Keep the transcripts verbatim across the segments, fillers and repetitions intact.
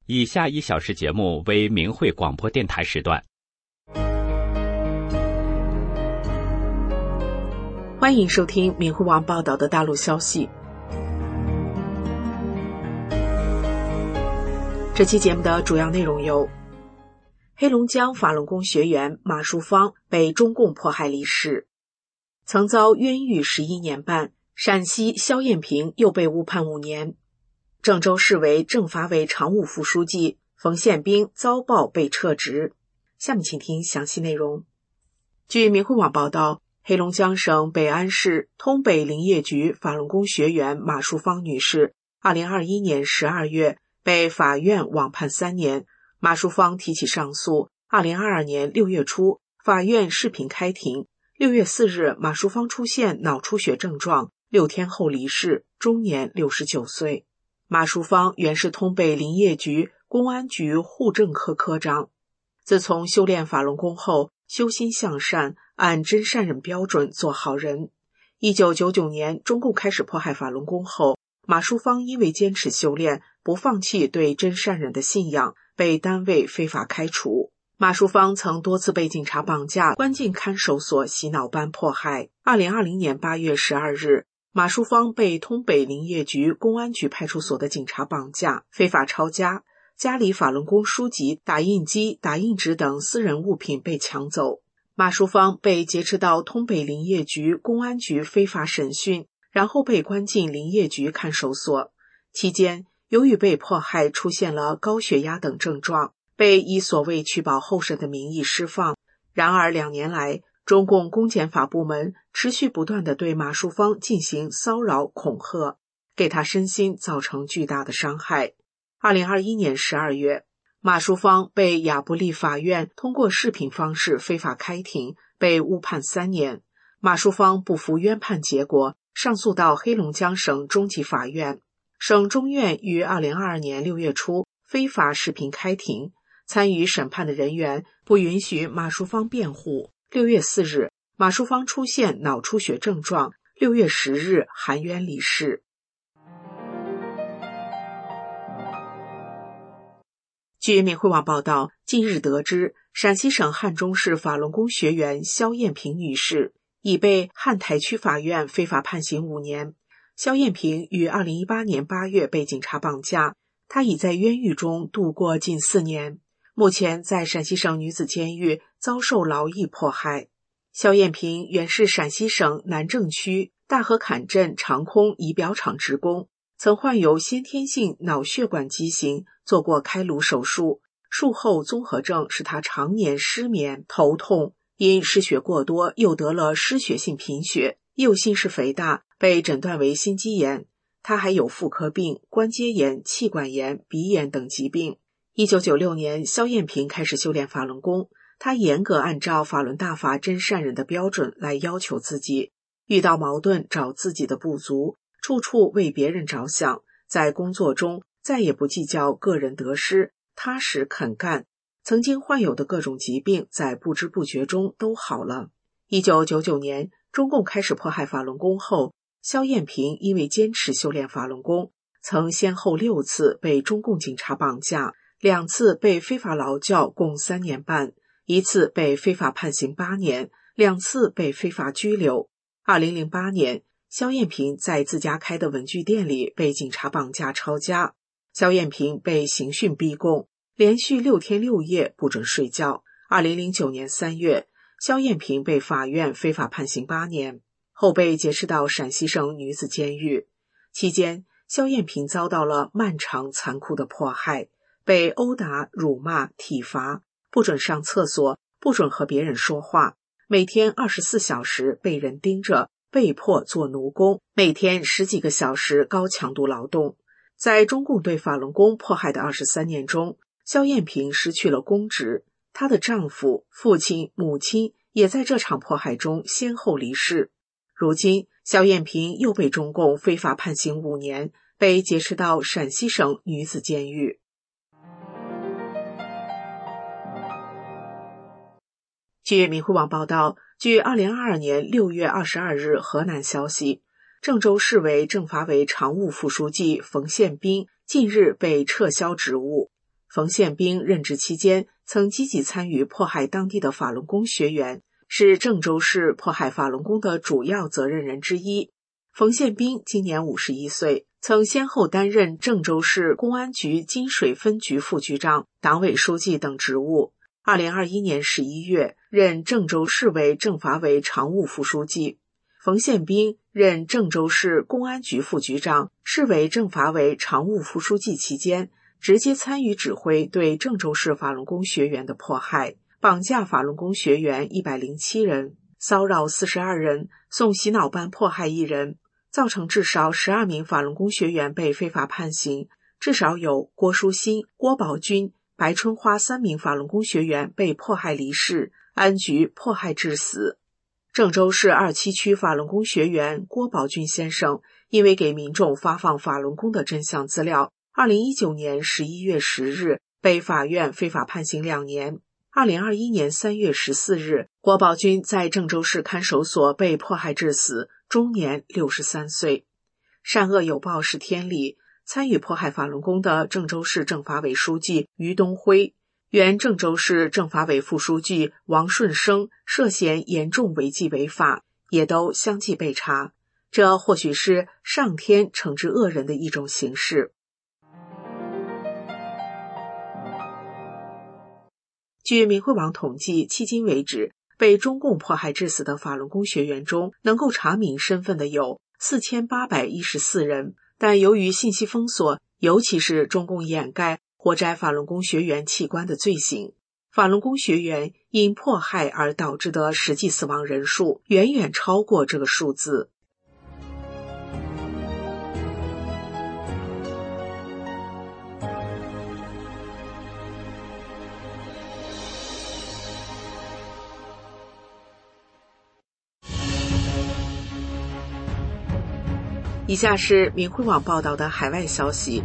以下一小时节目为明慧广播电台时段。 欢迎收听明慧网报道的大陆消息。这期节目的主要内容有：黑龙江法轮功学员马淑芳被中共迫害离世；曾遭冤狱十一年半，陕西萧艳平又被误判五年；郑州市委政法委常务副书记冯宪兵遭曝被撤职。下面请听详细内容。据明慧网报道，黑龙江省北安市通北林业局法轮功学员马淑芳女士二零二一年十二月被法院网判三年，马淑芳提起上诉。二零二二年六月初，法院视频开庭。六月四日，马淑芳出现脑出血症状，六天后离世，终年六十九岁。马淑芳原是通北林业局公安局户政科科长，自从修炼法轮功后，修心向善，按真善忍标准做好人。一九九九年，中共开始迫害法轮功后，马淑芳因为坚持修炼，不放弃对真善忍的信仰，被单位非法开除。马淑芳曾多次被警察绑架，关进看守所洗脑班迫害。二零二零年八月十二日，马淑芳被通北林业局公安局派出所的警察绑架，非法抄家，家里法轮功书籍、打印机、打印纸等私人物品被抢走。马淑芳被劫持到通北林业局公安局非法审讯，然后被关进林业局看守所。期间，由于被迫害出现了高血压等症状，被以所谓取保候审的名义释放。然而两年来，中共公检法部门持续不断地对马淑芳进行骚扰恐吓，给她身心造成巨大的伤害。二零二一年十二月，马淑芳被亚布力法院通过视频方式非法开庭，被误判三年。马淑芳不服冤判结果，上诉到黑龙江省中级法院。省中院于二零二二年六月初非法视频开庭，参与审判的人员不允许马淑芳辩护。六月四日，马淑芳出现脑出血症状，六月十日含冤离世。据明慧网报道，近日得知，陕西省汉中市法轮功学员萧艳平女士已被汉台区法院非法判刑五年。萧艳平于二零一八年八月被警察绑架，她已在冤狱中度过近四年，目前在陕西省女子监狱遭受劳役迫害。萧艳平原是陕西省南郑区大河坎镇长空仪表厂职工，曾患有先天性脑血管畸形，做过开颅手术，术后综合症使他常年失眠、头痛，因失血过多又得了失血性贫血，右心室肥大，被诊断为心肌炎。他还有妇科病、关节炎、气管炎、鼻炎等疾病。一九九六年，萧艳平开始修炼法轮功，他严格按照法轮大法真善忍的标准来要求自己，遇到矛盾找自己的不足，处处为别人着想，在工作中再也不计较个人得失，踏实肯干。曾经患有的各种疾病在不知不觉中都好了。一九九九年，中共开始迫害法轮功后，萧艳平因为坚持修炼法轮功，曾先后六次被中共警察绑架，两次被非法劳教共三年半，一次被非法判刑八年，两次被非法拘留。二零零八年，萧艳平在自家开的文具店里被警察绑架抄家，萧艳平被刑讯逼供，连续六天六夜不准睡觉。二零零九年三月，萧艳平被法院非法判刑八年，后被劫持到陕西省女子监狱。期间，萧艳平遭到了漫长残酷的迫害，被殴打、辱骂、体罚，不准上厕所，不准和别人说话，每天二十四小时被人盯着，被迫做奴工，每天十几个小时高强度劳动。在中共对法轮功迫害的二十三年中，萧艳平失去了公职，她的丈夫、父亲、母亲也在这场迫害中先后离世。如今，萧艳平又被中共非法判刑五年，被劫持到陕西省女子监狱。据明慧网报道，据二零二二年六月二十二日河南消息，郑州市委政法委常务副书记冯宪兵近日被撤销职务。 冯宪兵任职期间曾积极参与迫害当地的法轮功学员，是郑州市迫害法轮功的主要责任人之一。冯宪兵今年五十一岁，曾先后担任郑州市公安局金水分局副局长、党委书记等职务。二零二一年十一月，任郑州市委政法委常务副书记。冯宪兵任郑州市公安局副局长、市委政法委常务副书记期间，直接参与指挥对郑州市法轮功学员的迫害，绑架法轮功学员一百零七人，骚扰四十二人，送洗脑班迫害一人，造成至少十二名法轮功学员被非法判刑，至少有郭书新、郭宝军、白春花三名法轮功学员被迫害离世，安局迫害致死。郑州市二七区法轮功学员郭宝军先生因为给民众发放法轮功的真相资料，二零一九年十一月十日被法院非法判刑两年。二零二一年三月十四日，郭宝军在郑州市看守所被迫害致死，终年六十三岁。善恶有报是天理，参与迫害法轮功的郑州市政法委书记于东辉、原郑州市政法委副书记王顺生涉嫌严重违纪违法，也都相继被查。这或许是上天惩治恶人的一种形式。据明慧网统计，迄今为止，被中共迫害致死的法轮功学员中，能够查明身份的有四千八百一十四人，但由于信息封锁，尤其是中共掩盖活摘法轮功学员器官的罪行，法轮功学员因迫害而导致的实际死亡人数远远超过这个数字。以下是明慧网报道的海外消息，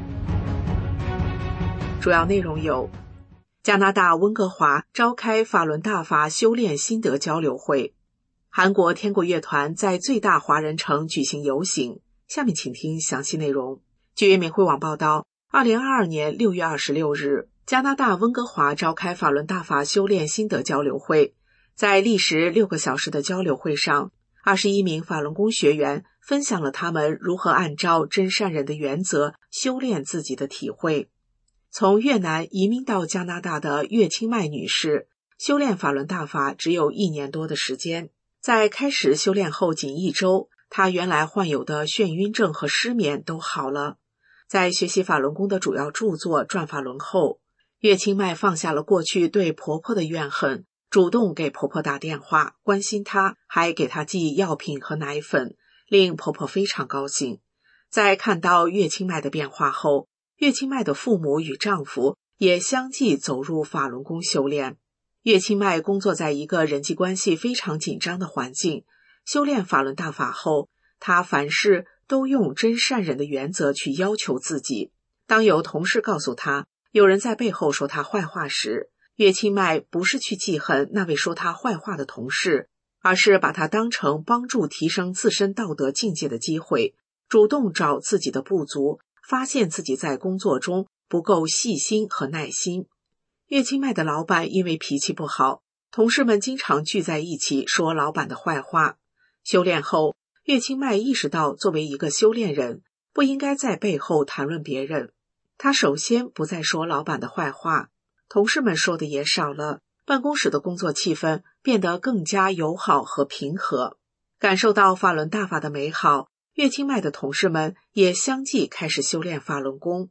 主要内容有：加拿大温哥华召开法轮大法修炼心得交流会，韩国天国乐团在最大华人城举行游行。下面请听详细内容。据明慧网报道，二零二二年六月二十六日，加拿大温哥华召开法轮大法修炼心得交流会。在历时六个小时的交流会上，二十一名法轮功学员分享了他们如何按照真善忍的原则修炼自己的体会。从越南移民到加拿大的岳清迈女士，修炼法轮大法只有一年多的时间。在开始修炼后仅一周，她原来患有的眩晕症和失眠都好了。在学习法轮功的主要著作《转法轮》后，岳清迈放下了过去对婆婆的怨恨，主动给婆婆打电话关心她，还给她寄药品和奶粉，令婆婆非常高兴。在看到岳清迈的变化后，岳清迈的父母与丈夫也相继走入法轮功修炼。岳清迈工作在一个人际关系非常紧张的环境，修炼法轮大法后，他凡事都用真善忍的原则去要求自己。当有同事告诉他有人在背后说他坏话时，岳清迈不是去记恨那位说他坏话的同事，而是把他当成帮助提升自身道德境界的机会，主动找自己的不足，发现自己在工作中不够细心和耐心。岳清迈的老板因为脾气不好，同事们经常聚在一起说老板的坏话。修炼后，岳清迈意识到作为一个修炼人，不应该在背后谈论别人。他首先不再说老板的坏话，同事们说的也少了，办公室的工作气氛变得更加友好和平和。感受到法轮大法的美好，岳清迈的同事们也相继开始修炼法轮功。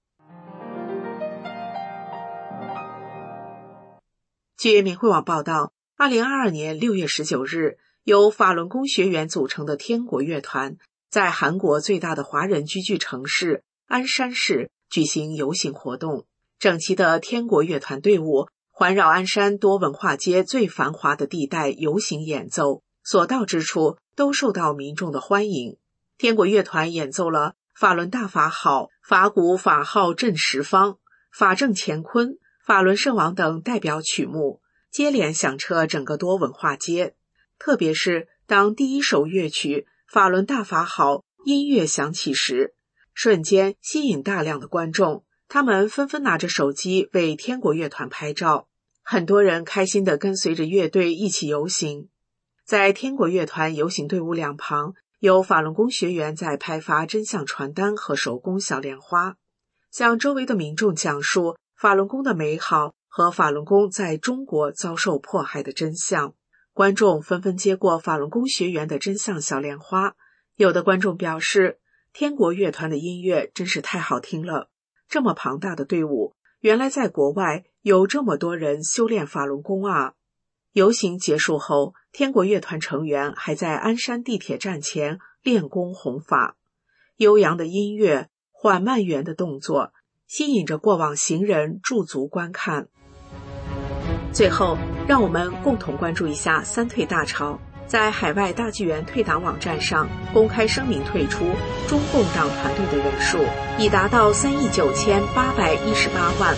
据明慧网报道，二零二二年六月十九日，由法轮功学员组成的天国乐团在韩国最大的华人居住城市鞍山市举行游行活动。整齐的天国乐团队伍环绕鞍山多文化街最繁华的地带游行演奏，所到之处都受到民众的欢迎。天国乐团演奏了法轮大法好、法鼓法号震十方、法正乾坤、法轮圣王等代表曲目，接连响彻整个多文化街。特别是当第一首乐曲法轮大法好音乐响起时，瞬间吸引大量的观众， 他们纷纷拿着手机为天国乐团拍照，很多人开心地跟随着乐队一起游行。在天国乐团游行队伍两旁，有法轮功学员在派发真相传单和手工小莲花，向周围的民众讲述法轮功的美好和法轮功在中国遭受迫害的真相。观众纷纷接过法轮功学员的真相小莲花，有的观众表示，天国乐团的音乐真是太好听了，这么庞大的队伍，原来在国外有这么多人修炼法轮功啊。游行结束后，天国乐团成员还在鞍山地铁站前练功弘法，悠扬的音乐，缓慢圆的动作，吸引着过往行人驻足观看。最后，让我们共同关注一下三退大潮。在海外大纪元退党网站上公开声明退出中共党团队的人数已达到三亿九千八百一十八万。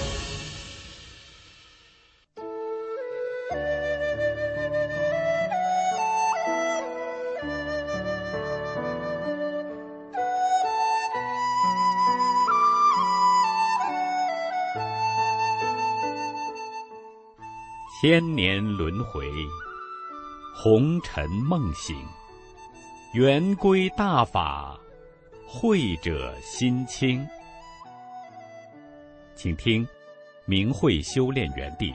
千年轮回，红尘梦醒，圆规大法，慧者心清。请听明慧修炼园地。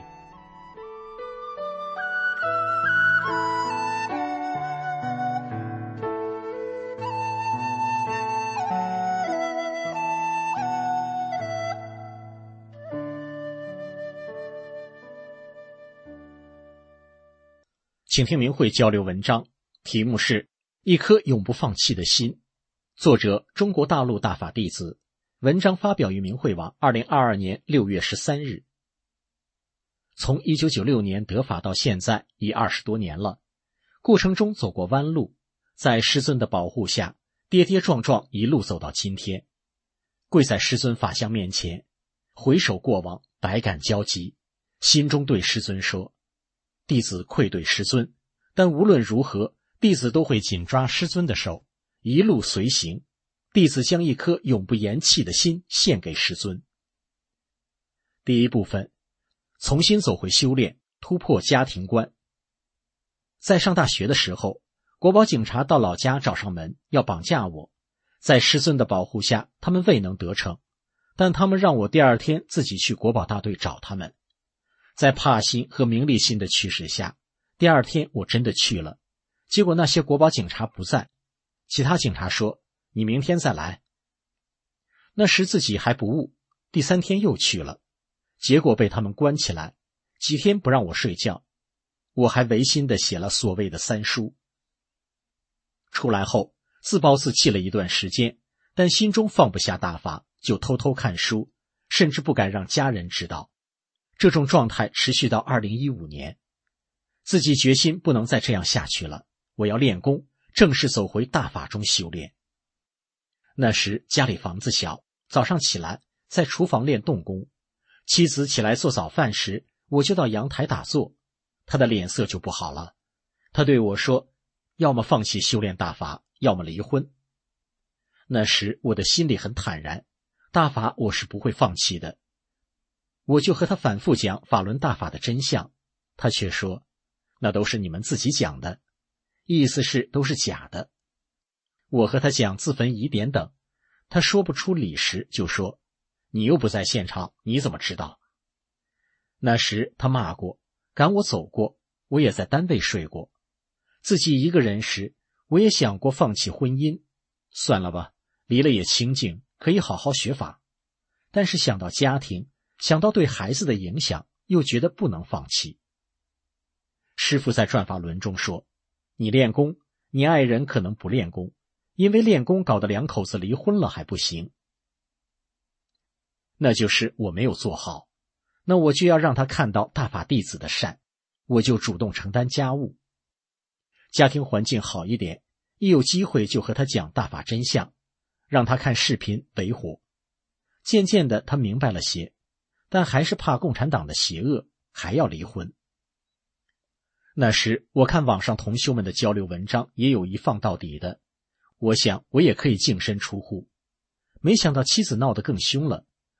请听明慧交流文章，题目是《一颗永不放弃的心》，作者中国大陆大法弟子，文章发表于明慧网二零二二年六月十三日。从一九九六年得法到现在已二十多年了，过程中走过弯路，在师尊的保护下跌跌撞撞一路走到今天，跪在师尊法像面前，回首过往，百感交集，心中对师尊说，弟子愧对师尊，但无论如何，弟子都会紧抓师尊的手，一路随行。弟子将一颗永不言弃的心献给师尊。第一部分，重新走回修炼，突破家庭观。在上大学的时候，国保警察到老家找上门，要绑架我。在师尊的保护下，他们未能得逞，但他们让我第二天自己去国保大队找他们。在怕心和名利心的驱使下，第二天我真的去了，结果那些国保警察不在，其他警察说你明天再来。那时自己还不悟，第三天又去了，结果被他们关起来，几天不让我睡觉，我还违心地写了所谓的三书。出来后自暴自弃了一段时间，但心中放不下大法，就偷偷看书，甚至不敢让家人知道。这种状态持续到二零一五年，自己决心不能再这样下去了，我要练功，正式走回大法中修炼。那时家里房子小，早上起来在厨房练动功，妻子起来做早饭时，我就到阳台打坐，她的脸色就不好了。她对我说，要么放弃修炼大法，要么离婚。那时我的心里很坦然，大法我是不会放弃的。我就和他反复讲法轮大法的真相，他却说，那都是你们自己讲的，意思是都是假的。我和他讲自焚疑点等，他说不出理时就说，你又不在现场，你怎么知道？那时他骂过，赶我走过，我也在单位睡过。自己一个人时，我也想过放弃婚姻，算了吧，离了也清静，可以好好学法。但是想到家庭，想到对孩子的影响，又觉得不能放弃。师父在转法轮中说，你练功，你爱人可能不练功，因为练功搞得两口子离婚了还不行。那就是我没有做好，那我就要让他看到大法弟子的善，我就主动承担家务。家庭环境好一点，一有机会就和他讲大法真相，让他看视频维火。渐渐的他明白了些，但还是怕共产党的邪恶，还要离婚。那时我看网上同修们的交流文章，也有一放到底的，我想我也可以净身出户。没想到妻子闹得更凶了，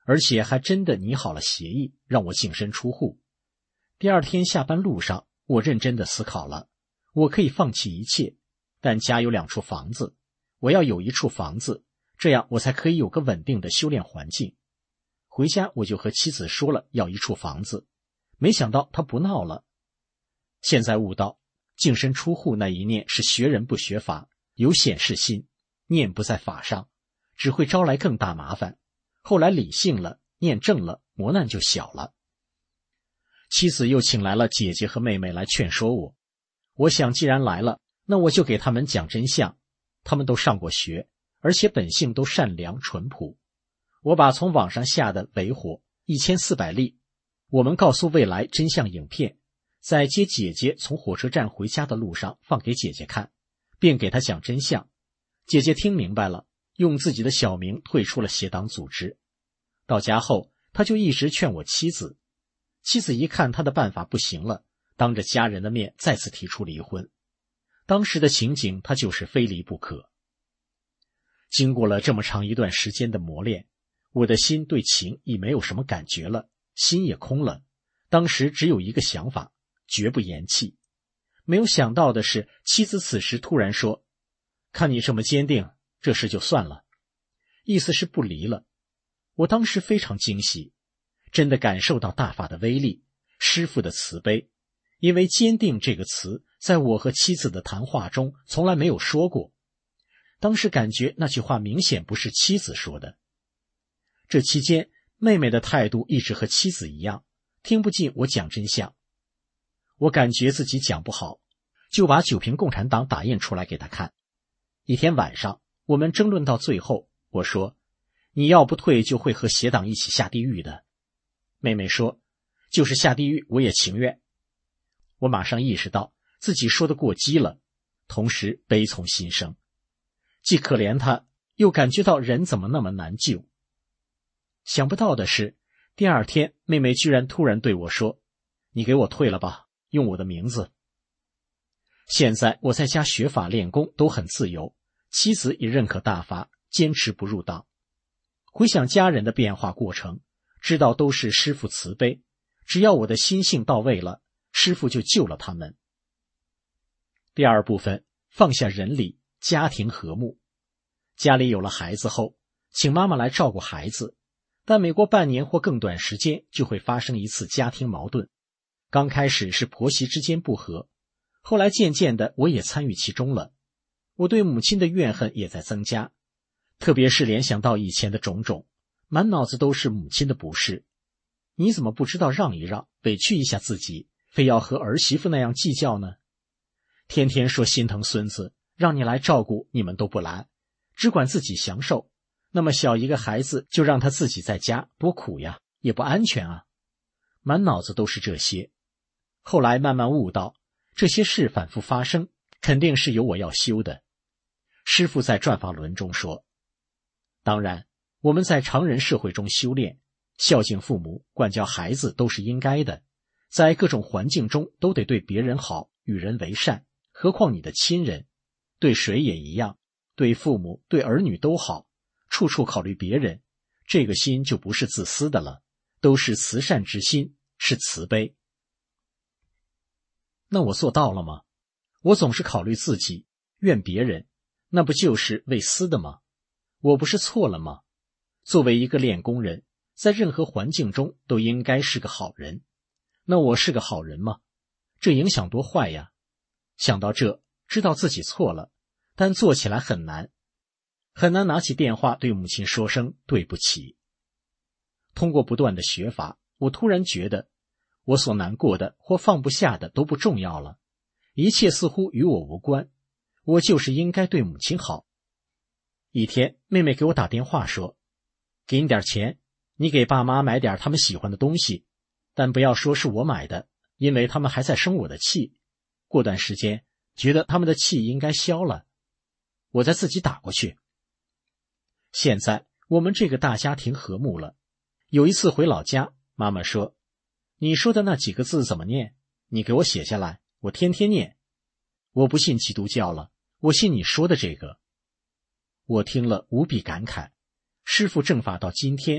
而且还真的拟好了协议，让我净身出户。第二天下班路上，我认真的思考了，我可以放弃一切，但家有两处房子，我要有一处房子，这样我才可以有个稳定的修炼环境。回家我就和妻子说了要一处房子，没想到她不闹了。现在悟到，净身出户那一念是学人不学法，有显示心，念不在法上，只会招来更大麻烦。后来理性了，念正了，磨难就小了。妻子又请来了姐姐和妹妹来劝说我，我想既然来了，那我就给他们讲真相。他们都上过学，而且本性都善良淳朴。我把从网上下的维火一千四百粒我们告诉未来真相影片，在接姐姐从火车站回家的路上放给姐姐看，并给她讲真相。姐姐听明白了，用自己的小名退出了邪党组织。到家后，她就一直劝我妻子。妻子一看她的办法不行了，当着家人的面再次提出离婚。当时的情景，她就是非离不可。经过了这么长一段时间的磨练，我的心对情已没有什么感觉了，心也空了。当时只有一个想法，绝不言弃。没有想到的是，妻子此时突然说，看你这么坚定，这事就算了，意思是不离了。我当时非常惊喜，真的感受到大法的威力，师父的慈悲。因为坚定这个词在我和妻子的谈话中从来没有说过，当时感觉那句话明显不是妻子说的。这期间，妹妹的态度一直和妻子一样，听不进我讲真相。我感觉自己讲不好，就把九评共产党打印出来给她看。一天晚上，我们争论到最后，我说，你要不退就会和邪党一起下地狱的。妹妹说，就是下地狱我也情愿。我马上意识到自己说的过激了，同时悲从心生，既可怜她，又感觉到人怎么那么难救。想不到的是，第二天妹妹居然突然对我说，你给我退了吧，用我的名字。现在我在家学法练功都很自由，妻子也认可大法，坚持不入党。回想家人的变化过程，知道都是师父慈悲，只要我的心性到位了，师父就救了他们。第二部分，放下人理，家庭和睦。家里有了孩子后，请妈妈来照顾孩子，但每过半年或更短时间就会发生一次家庭矛盾。刚开始是婆媳之间不和，后来渐渐的我也参与其中了。我对母亲的怨恨也在增加，特别是联想到以前的种种，满脑子都是母亲的不是。你怎么不知道让一让，委屈一下自己，非要和儿媳妇那样计较呢？天天说心疼孙子，让你来照顾你们都不来，只管自己享受。那么小一个孩子就让他自己在家，多苦呀，也不安全啊。满脑子都是这些。后来慢慢悟到，这些事反复发生，肯定是有我要修的。师父在转法轮中说，当然我们在常人社会中修炼，孝敬父母，管教孩子都是应该的，在各种环境中都得对别人好，与人为善，何况你的亲人，对谁也一样，对父母对儿女都好，处处考虑别人，这个心就不是自私的了，都是慈善之心，是慈悲。那我做到了吗？我总是考虑自己，怨别人，那不就是为私的吗？我不是错了吗？作为一个练功人，在任何环境中都应该是个好人。那我是个好人吗？这影响多坏呀！想到这，知道自己错了，但做起来很难，很难拿起电话对母亲说声对不起。通过不断的学法，我突然觉得，我所难过的或放不下的都不重要了，一切似乎与我无关，我就是应该对母亲好。一天，妹妹给我打电话说，给你点钱，你给爸妈买点他们喜欢的东西，但不要说是我买的，因为他们还在生我的气，过段时间觉得他们的气应该消了，我再自己打过去。现在我们这个大家庭和睦了。有一次回老家，妈妈说，你说的那几个字怎么念？你给我写下来，我天天念。我不信基督教了，我信你说的这个。我听了无比感慨，师父正法到今天，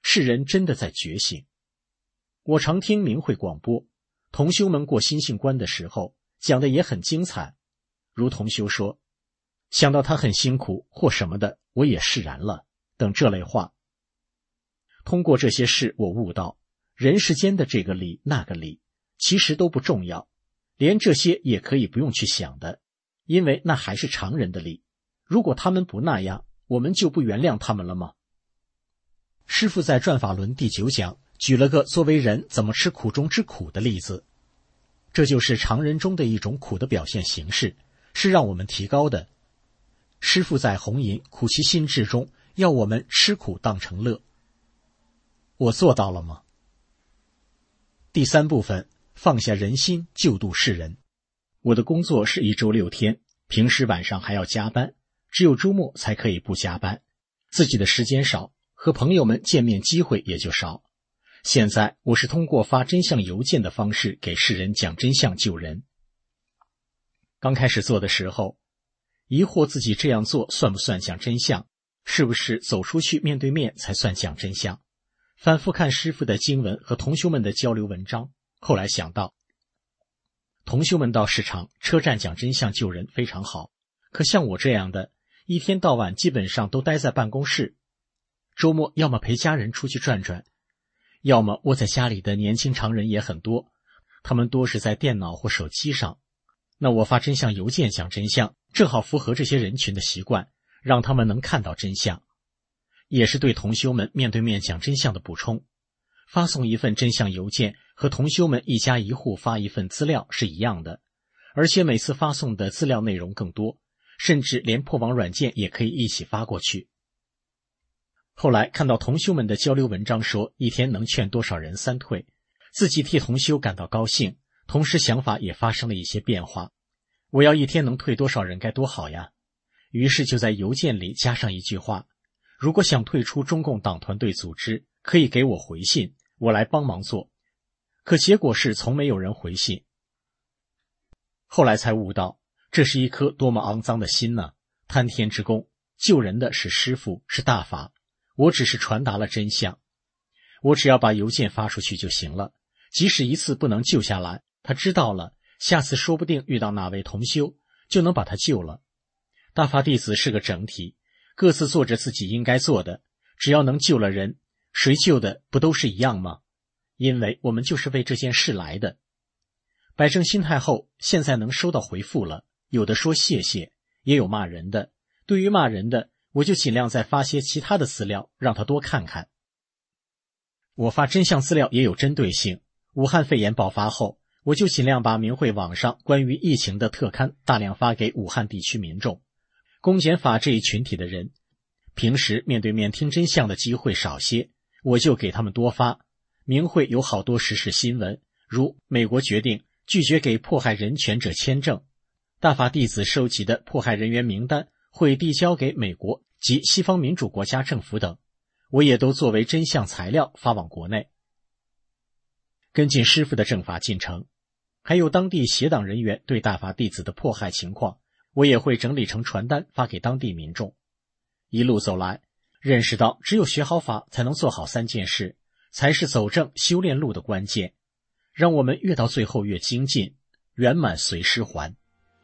世人真的在觉醒。我常听明慧广播，同修们过心性关的时候讲的也很精彩，如同修说，想到他很辛苦或什么的，我也释然了等这类话。通过这些事，我悟到人世间的这个理那个理其实都不重要，连这些也可以不用去想的，因为那还是常人的理。如果他们不那样，我们就不原谅他们了吗？师父在转法轮第九讲举了个作为人怎么吃苦中之苦的例子，这就是常人中的一种苦的表现形式，是让我们提高的。师父在弘引苦其心志中要我们吃苦当成乐，我做到了吗？第三部分，放下人心，救度世人。我的工作是一周六天，平时晚上还要加班，只有周末才可以不加班，自己的时间少，和朋友们见面机会也就少。现在我是通过发真相邮件的方式给世人讲真相救人。刚开始做的时候，疑惑自己这样做算不算讲真相，是不是走出去面对面才算讲真相。反复看师父的经文和同修们的交流文章，后来想到，同修们到市场、车站讲真相救人非常好，可像我这样的，一天到晚基本上都待在办公室，周末要么陪家人出去转转，要么窝在家里的年轻常人也很多，他们多是在电脑或手机上。那我发真相邮件讲真相，正好符合这些人群的习惯，让他们能看到真相，也是对同修们面对面讲真相的补充。发送一份真相邮件和同修们一家一户发一份资料是一样的，而且每次发送的资料内容更多，甚至连破网软件也可以一起发过去。后来看到同修们的交流文章说一天能劝多少人三退，自己替同修感到高兴，同时想法也发生了一些变化。我要一天能退多少人该多好呀，于是就在邮件里加上一句话，如果想退出中共党团队组织，可以给我回信，我来帮忙做。可结果是从没有人回信。后来才悟到，这是一颗多么肮脏的心呢！贪天之功，救人的是师父，是大法，我只是传达了真相。我只要把邮件发出去就行了，即使一次不能救下来，他知道了，下次说不定遇到哪位同修，就能把他救了。大法弟子是个整体，各自做着自己应该做的，只要能救了人，谁救的不都是一样吗？因为我们就是为这件事来的。摆正心态后，现在能收到回复了，有的说谢谢，也有骂人的。对于骂人的，我就尽量再发些其他的资料，让他多看看。我发真相资料也有针对性，武汉肺炎爆发后，我就尽量把明慧网上关于疫情的特刊大量发给武汉地区民众。公检法这一群体的人，平时面对面听真相的机会少些，我就给他们多发。明慧有好多时事新闻，如美国决定拒绝给迫害人权者签证，大法弟子收集的迫害人员名单会递交给美国及西方民主国家政府等，我也都作为真相材料发往国内。跟进师父的正法进程，还有当地邪党人员对大法弟子的迫害情况，我也会整理成传单发给当地民众。一路走来，认识到只有学好法才能做好三件事，才是走正修炼路的关键，让我们越到最后越精进，圆满随师还。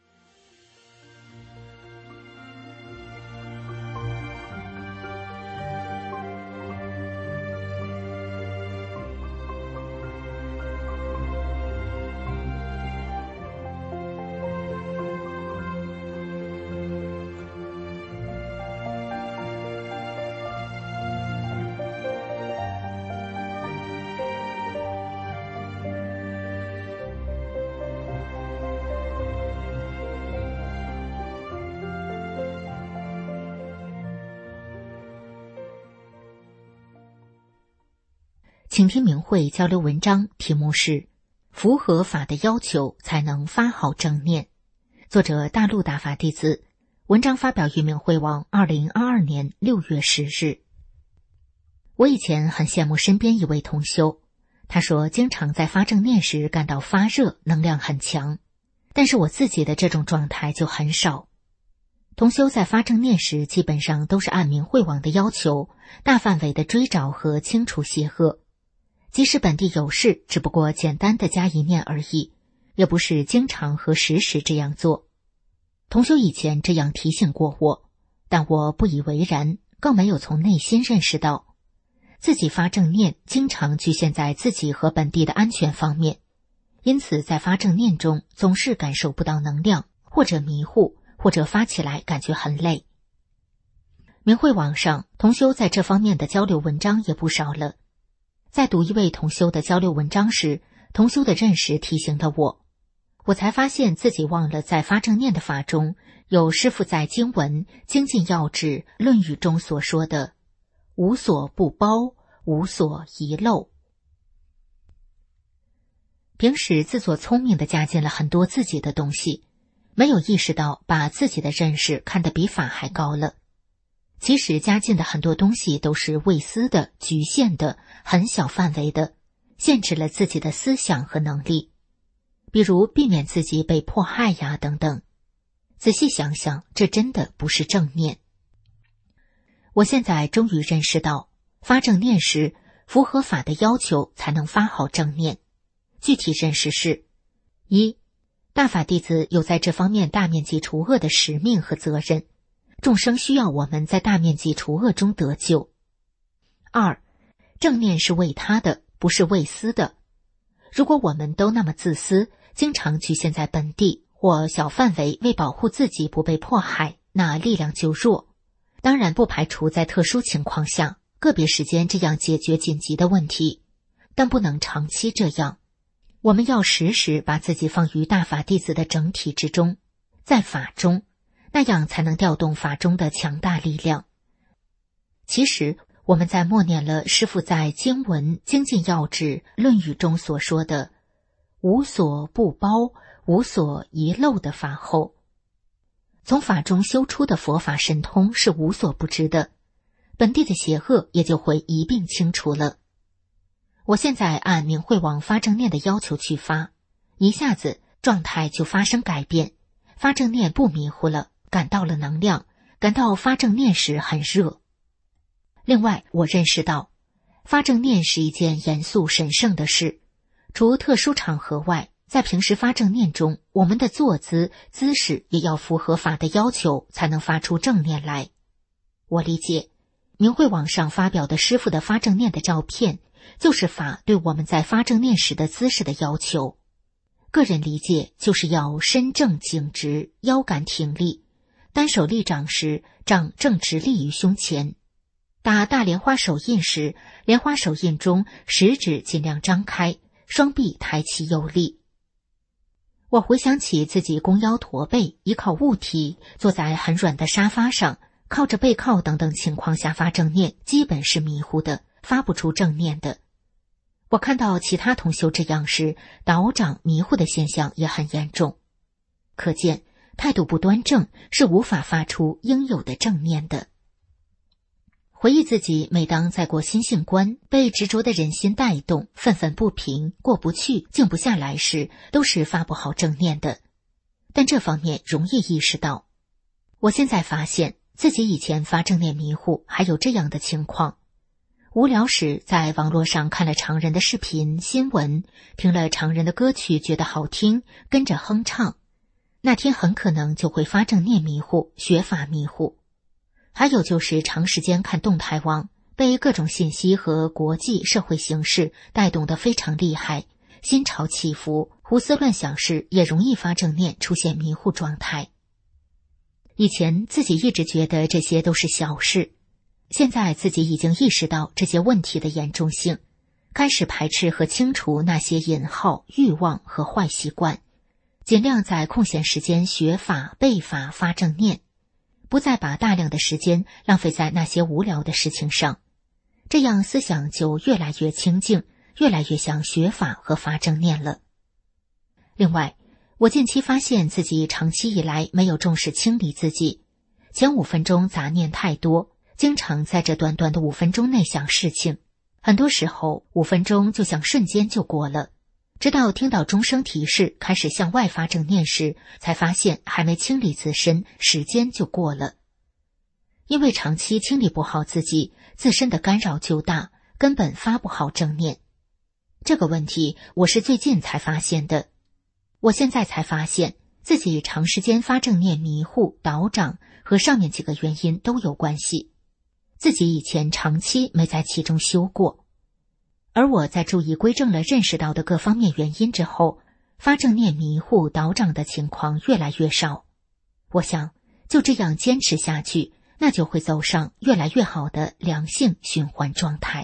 请听明慧交流文章，题目是符合法的要求才能发好正念，作者大陆大法弟子，文章发表于明慧网二零二二年六月十日。我以前很羡慕身边一位同修，他说经常在发正念时感到发热，能量很强，但是我自己的这种状态就很少。 同修在发正念时，基本上都是按明慧网的要求，大范围的追找和清除邪恶。即使本地有事，只不过简单的加一念而已，也不是经常和时时这样做。同修以前这样提醒过我，但我不以为然，更没有从内心认识到自己发正念经常局限在自己和本地的安全方面，因此在发正念中总是感受不到能量，或者迷糊，或者发起来感觉很累。明慧网上同修在这方面的交流文章也不少了。在读一位同修的交流文章时，同修的认识提醒了我，我才发现自己忘了在发正念的法中有师父在经文《精进要旨论语》中所说的无所不包，无所遗漏。平时自作聪明地加进了很多自己的东西，没有意识到把自己的认识看得比法还高了。其实加进的很多东西都是未思的、局限的、很小范围的，限制了自己的思想和能力。比如避免自己被迫害呀等等。仔细想想，这真的不是正念。我现在终于认识到，发正念时符合法的要求才能发好正念。具体认识是：一、大法弟子有在这方面大面积除恶的使命和责任，众生需要我们在大面积除恶中得救。二、正念是为他的，不是为私的。如果我们都那么自私，经常局限在本地或小范围为保护自己不被迫害，那力量就弱。当然不排除在特殊情况下，个别时间这样解决紧急的问题，但不能长期这样。我们要时时把自己放于大法弟子的整体之中，在法中，那样才能调动法中的强大力量。其实我们在默念了师父在经文《精进要旨论语》中所说的无所不包，无所遗漏的法后，从法中修出的佛法神通是无所不知的，本地的邪恶也就会一并清除了。我现在按明慧网发正念的要求去发，一下子状态就发生改变，发正念不迷糊了，感到了能量，感到发正念时很热。另外我认识到，发正念是一件严肃神圣的事，除特殊场合外，在平时发正念中，我们的坐姿、姿势也要符合法的要求，才能发出正念来。我理解，明慧网上发表的师父的发正念的照片，就是法对我们在发正念时的姿势的要求。个人理解就是要身正颈直，腰杆挺立，单手立掌时，掌正直立于胸前。打大莲花手印时，莲花手印中食指尽量张开，双臂抬起有力。我回想起自己弓腰驼背，依靠物体，坐在很软的沙发上，靠着背靠等等情况下发正念，基本是迷糊的，发不出正念的。我看到其他同修这样时，倒掌迷糊的现象也很严重。可见态度不端正是无法发出应有的正念的。回忆自己每当在过心性关，被执着的人心带动，愤愤不平，过不去，静不下来时，都是发不好正念的。但这方面容易意识到。我现在发现自己以前发正念迷糊，还有这样的情况。无聊时在网络上看了常人的视频、新闻，听了常人的歌曲觉得好听，跟着哼唱，那天很可能就会发正念迷糊，学法迷糊。还有就是长时间看动态网，被各种信息和国际社会形势带动得非常厉害，心潮起伏，胡思乱想时也容易发正念，出现迷糊状态。以前自己一直觉得这些都是小事，现在自己已经意识到这些问题的严重性，开始排斥和清除那些引号、欲望和坏习惯，尽量在空闲时间学法、背法、发正念，不再把大量的时间浪费在那些无聊的事情上，这样思想就越来越清净，越来越像学法和发正念了。另外，我近期发现自己长期以来没有重视清理自己，前五分钟杂念太多，经常在这短短的五分钟内想事情，很多时候五分钟就像瞬间就过了， 直到听到钟声提示开始向外发正念时，才发现还没清理自身，时间就过了。因为长期清理不好自己，自身的干扰就大，根本发不好正念。这个问题我是最近才发现的。我现在才发现自己长时间发正念迷糊倒掌和上面几个原因都有关系，自己以前长期没在其中修过。而我在注意归正了认识到的各方面原因之后，发正念迷糊倒掌的情况越来越少。我想就这样坚持下去，那就会走上越来越好的良性循环状态。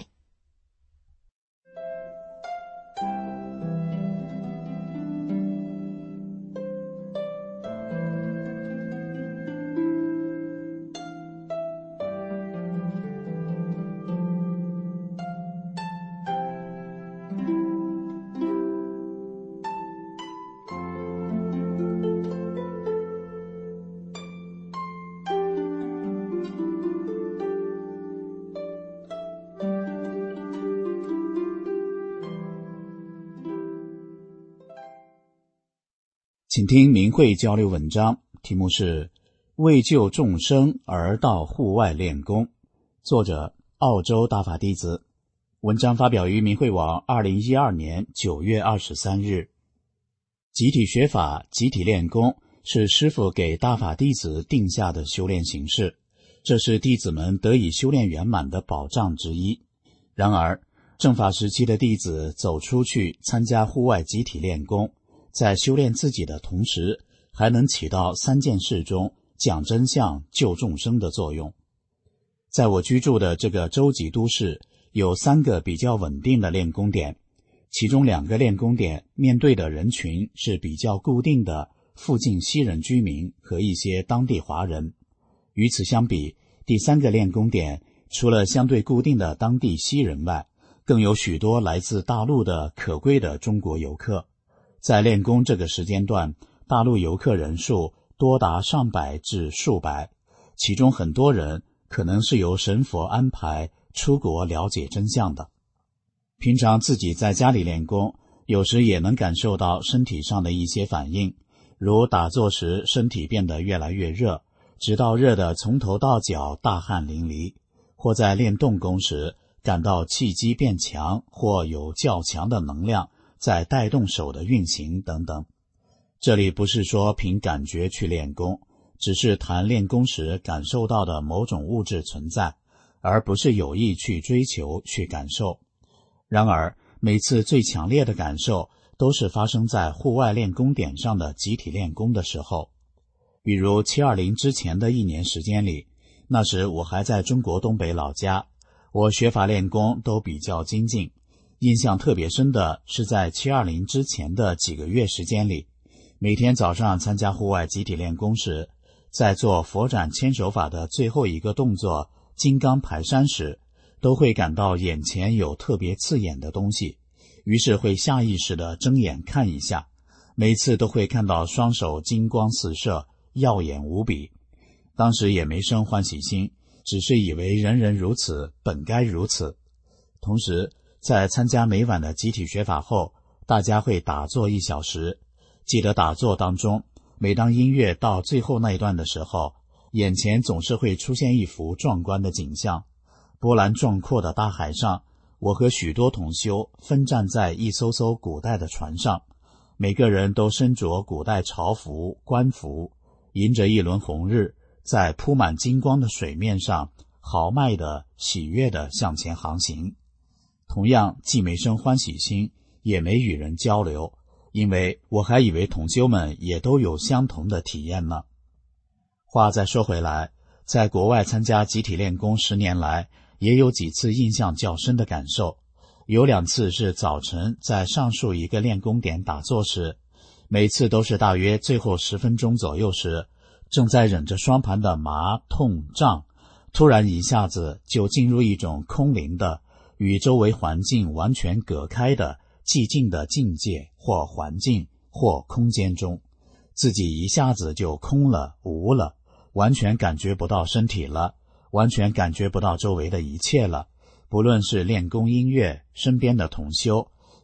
请听明慧交流文章，题目是为救众生而到户外练功，作者澳洲大法弟子。文章发表于明慧网二零一二年九月二十三日。集体学法、集体练功是师父给大法弟子定下的修炼形式，这是弟子们得以修炼圆满的保障之一。然而，正法时期的弟子走出去参加户外集体练功，在修炼自己的同时，还能起到三件事中讲真相、救众生的作用。在我居住的这个州级都市，有三个比较稳定的练功点，其中两个练功点面对的人群是比较固定的附近西人居民和一些当地华人。与此相比，第三个练功点除了相对固定的当地西人外，更有许多来自大陆的可贵的中国游客。在练功这个时间段，大陆游客人数多达上百至数百，其中很多人可能是由神佛安排出国了解真相的。平常自己在家里练功，有时也能感受到身体上的一些反应，如打坐时身体变得越来越热，直到热得从头到脚大汗淋漓，或在练动功时感到气机变强，或有较强的能量在带动手的运行等等。这里不是说凭感觉去练功，只是谈练功时感受到的某种物质存在，而不是有意去追求去感受。然而每次最强烈的感受都是发生在户外练功点上的集体练功的时候。比如七二零之前的一年时间里，那时我还在中国东北老家，我学法练功都比较精进。印象特别深的是在七二零之前的几个月时间里，每天早上参加户外集体练功时，在做佛展千手法的最后一个动作金刚排山时，都会感到眼前有特别刺眼的东西，于是会下意识地睁眼看一下，每次都会看到双手金光四射，耀眼无比。当时也没生欢喜心，只是以为人人如此，本该如此。同时在参加每晚的集体学法后，大家会打坐一小时。记得打坐当中，每当音乐到最后那一段的时候，眼前总是会出现一幅壮观的景象。波澜壮阔的大海上，我和许多同修分站在一艘艘古代的船上，每个人都身着古代朝服、官服，迎着一轮红日，在铺满金光的水面上豪迈的、喜悦的向前航行。同样既没生欢喜心，也没与人交流，因为我还以为同修们也都有相同的体验呢。话再说回来，在国外参加集体练功十年来，也有几次印象较深的感受。有两次是早晨在上述一个练功点打坐时，每次都是大约最后十分钟左右时，正在忍着双盘的麻、痛、胀，突然一下子就进入一种空灵的与周围环境完全隔开的寂静的境界或环境或空间中，自己一下子就空了、无了，完全感觉不到身体了，完全感觉不到周围的一切了，不论是练功音乐、身边的同修，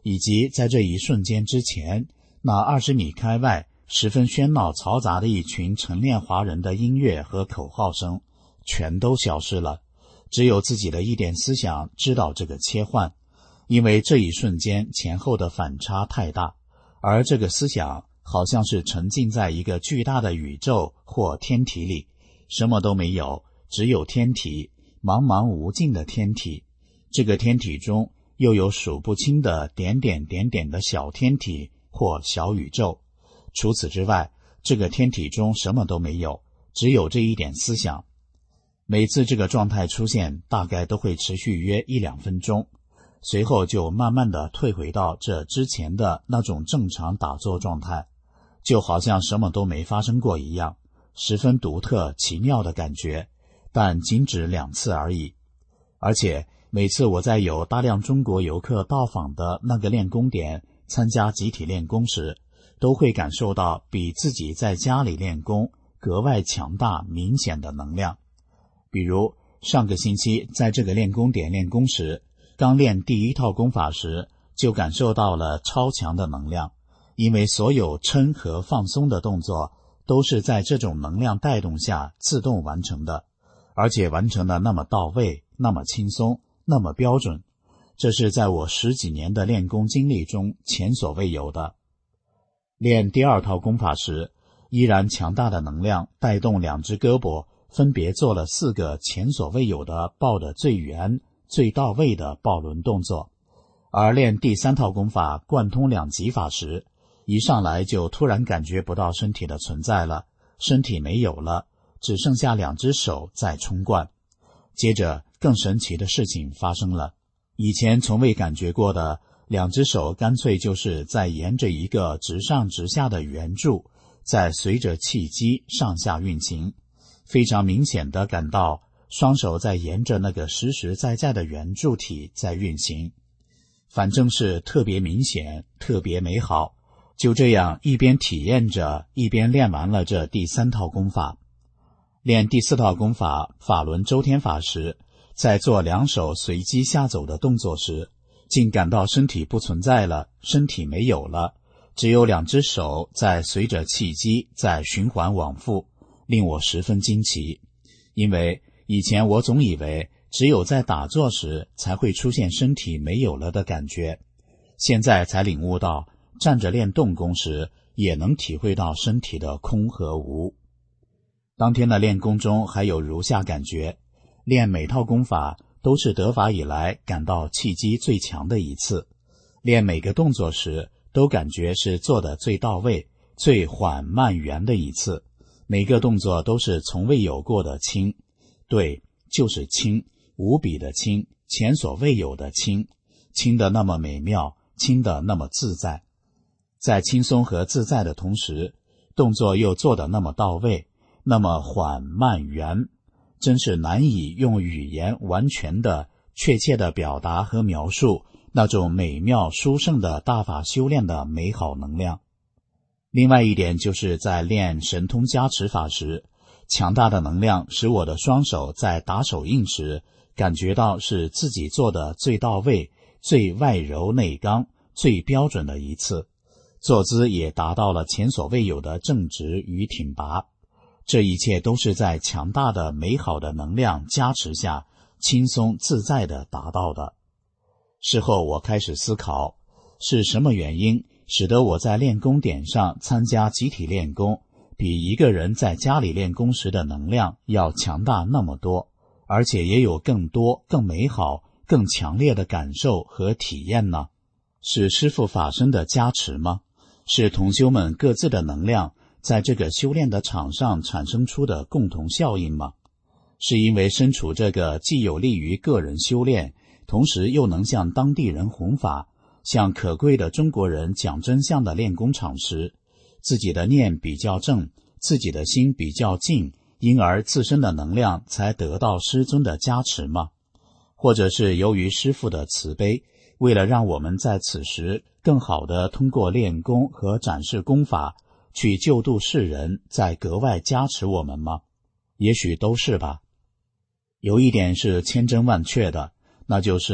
以及在这一瞬间之前，那二十米开外十分喧闹嘈杂的一群晨练华人的音乐和口号声，全都消失了。只有自己的一点思想知道这个切换，因为这一瞬间前后的反差太大，而这个思想好像是沉浸在一个巨大的宇宙或天体里，什么都没有，只有天体，茫茫无尽的天体。这个天体中又有数不清的点点点点的小天体或小宇宙。除此之外，这个天体中什么都没有，只有这一点思想。每次这个状态出现，大概都会持续约一两分钟，随后就慢慢地退回到这之前的那种正常打坐状态，就好像什么都没发生过一样，十分独特奇妙的感觉，但仅止两次而已。而且每次我在有大量中国游客到访的那个练功点参加集体练功时，都会感受到比自己在家里练功格外强大明显的能量。比如上个星期在这个练功点练功时，刚练第一套功法时就感受到了超强的能量，因为所有撑和放松的动作都是在这种能量带动下自动完成的，而且完成的那么到位，那么轻松，那么标准，这是在我十几年的练功经历中前所未有的。练第二套功法时，依然强大的能量带动两只胳膊分别做了四个前所未有的抱得最圆最到位的抱轮动作。而练第三套功法贯通两极法时，一上来就突然感觉不到身体的存在了，身体没有了，只剩下两只手在冲贯。接着更神奇的事情发生了，以前从未感觉过的，两只手干脆就是在沿着一个直上直下的圆柱，在随着气机上下运行，非常明显地感到双手在沿着那个实实在在的圆柱体在运行，反正是特别明显，特别美好。就这样一边体验着，一边练完了这第三套功法。练第四套功法法轮周天法时，在做两手随机下走的动作时，竟感到身体不存在了，身体没有了，只有两只手在随着气机在循环往复，令我十分惊奇。因为以前我总以为只有在打坐时才会出现身体没有了的感觉，现在才领悟到站着练动功时也能体会到身体的空和无。当天的练功中还有如下感觉，练每套功法都是得法以来感到气机最强的一次，练每个动作时都感觉是做得最到位最缓慢圆的一次，每个动作都是从未有过的轻，对，就是轻，无比的轻，前所未有的轻，轻得那么美妙，轻得那么自在。在轻松和自在的同时，动作又做得那么到位，那么缓慢圆，真是难以用语言完全的确切的表达和描述那种美妙殊胜的大法修炼的美好能量。另外一点就是在练神通加持法时，强大的能量使我的双手在打手印时感觉到是自己做的最到位最外柔内刚最标准的一次，坐姿也达到了前所未有的正直与挺拔。这一切都是在强大的美好的能量加持下轻松自在地达到的。事后我开始思考，是什么原因使得我在练功点上参加集体练功比一个人在家里练功时的能量要强大那么多，而且也有更多更美好更强烈的感受和体验呢？是师父法身的加持吗？是同修们各自的能量在这个修炼的场上产生出的共同效应吗？是因为身处这个既有利于个人修炼，同时又能向当地人弘法，向可贵的中国人讲真相的练功场时，自己的念比较正，自己的心比较静，因而自身的能量才得到师尊的加持吗？或者是由于师父的慈悲，为了让我们在此时更好地通过练功和展示功法去救度世人，再格外加持我们吗？也许都是吧。有一点是千真万确的，那就是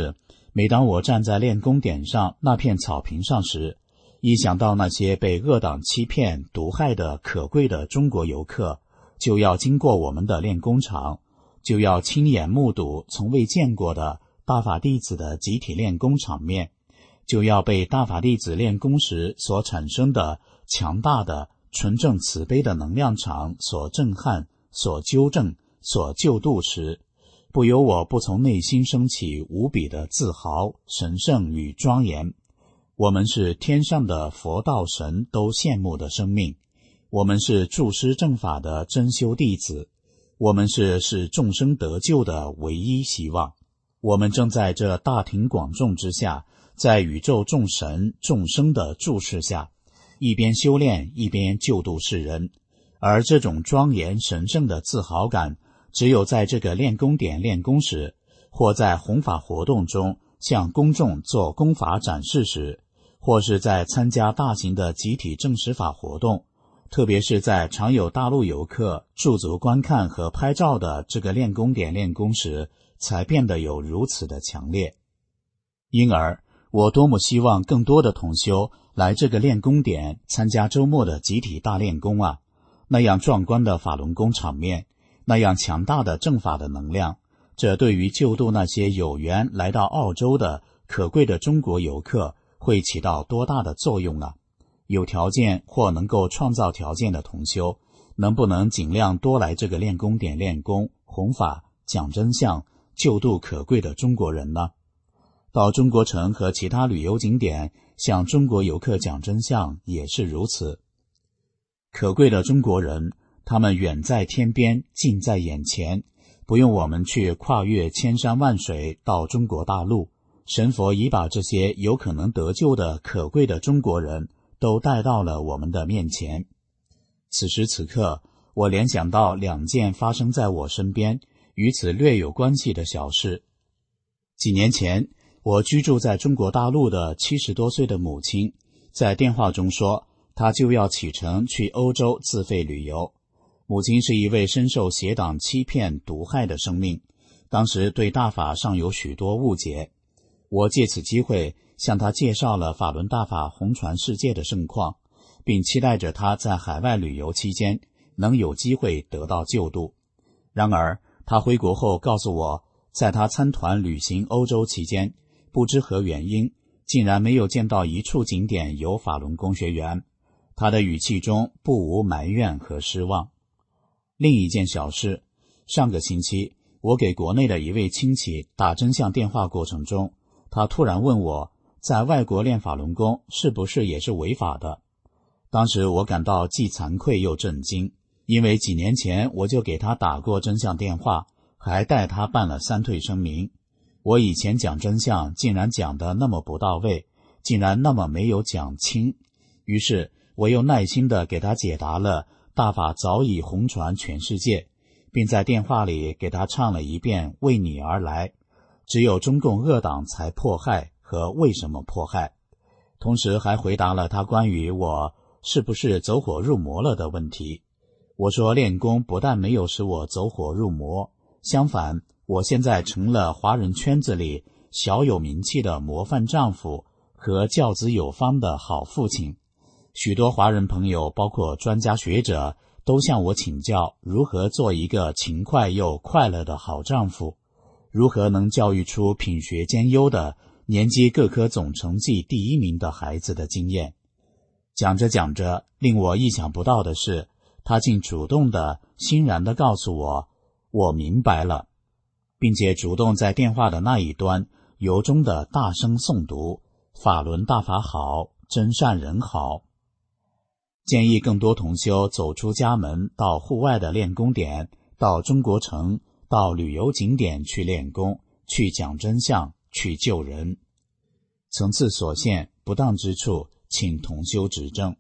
每当我站在练功点上那片草坪上时，一想到那些被恶党欺骗毒害的可贵的中国游客就要经过我们的练功场，就要亲眼目睹从未见过的大法弟子的集体练功场面，就要被大法弟子练功时所产生的强大的纯正慈悲的能量场所震撼、所纠正、所救度时，不由我不从内心升起无比的自豪、神圣与庄严。我们是天上的佛道神都羡慕的生命，我们是助师正法的真修弟子，我们是使众生得救的唯一希望。我们正在这大庭广众之下，在宇宙众神众生的注视下，一边修炼一边救度世人。而这种庄严神圣的自豪感，只有在这个练功点练功时，或在弘法活动中向公众做功法展示时，或是在参加大型的集体证实法活动，特别是在常有大陆游客驻足观看和拍照的这个练功点练功时，才变得有如此的强烈。因而我多么希望更多的同修来这个练功点参加周末的集体大练功啊！那样壮观的法轮功场面，那样强大的正法的能量，这对于救度那些有缘来到澳洲的可贵的中国游客会起到多大的作用啊！有条件或能够创造条件的同修，能不能尽量多来这个练功点练功、弘法、讲真相、救度可贵的中国人呢？到中国城和其他旅游景点向中国游客讲真相也是如此。可贵的中国人，他们远在天边，近在眼前，不用我们去跨越千山万水到中国大陆，神佛已把这些有可能得救的可贵的中国人都带到了我们的面前。此时此刻，我联想到两件发生在我身边与此略有关系的小事。几年前，我居住在中国大陆的七十多岁的母亲在电话中说，她就要启程去欧洲自费旅游。母亲是一位深受邪党欺骗毒害的生命，当时对大法尚有许多误解。我借此机会向她介绍了法轮大法弘传世界的盛况，并期待着她在海外旅游期间能有机会得到救度。然而她回国后告诉我，在她参团旅行欧洲期间，不知何原因，竟然没有见到一处景点有法轮功学员。她的语气中不无埋怨和失望。另一件小事，上个星期我给国内的一位亲戚打真相电话过程中，他突然问我，在外国练法轮功是不是也是违法的？当时我感到既惭愧又震惊，因为几年前我就给他打过真相电话，还带他办了三退声明。我以前讲真相竟然讲得那么不到位，竟然那么没有讲清。于是我又耐心地给他解答了大法早已弘传全世界，并在电话里给他唱了一遍为你而来，只有中共恶党才迫害和为什么迫害，同时还回答了他关于我是不是走火入魔了的问题。我说练功不但没有使我走火入魔，相反，我现在成了华人圈子里小有名气的模范丈夫和教子有方的好父亲。许多华人朋友包括专家学者都向我请教如何做一个勤快又快乐的好丈夫，如何能教育出品学兼优的年级各科总成绩第一名的孩子的经验。讲着讲着，令我意想不到的是，他竟主动的欣然地告诉我，我明白了，并且主动在电话的那一端由衷的大声诵读法轮大法好，真善人好。建议更多同修走出家门，到户外的练功点，到中国城，到旅游景点去练功，去讲真相，去救人。层次所限，不当之处，请同修指正。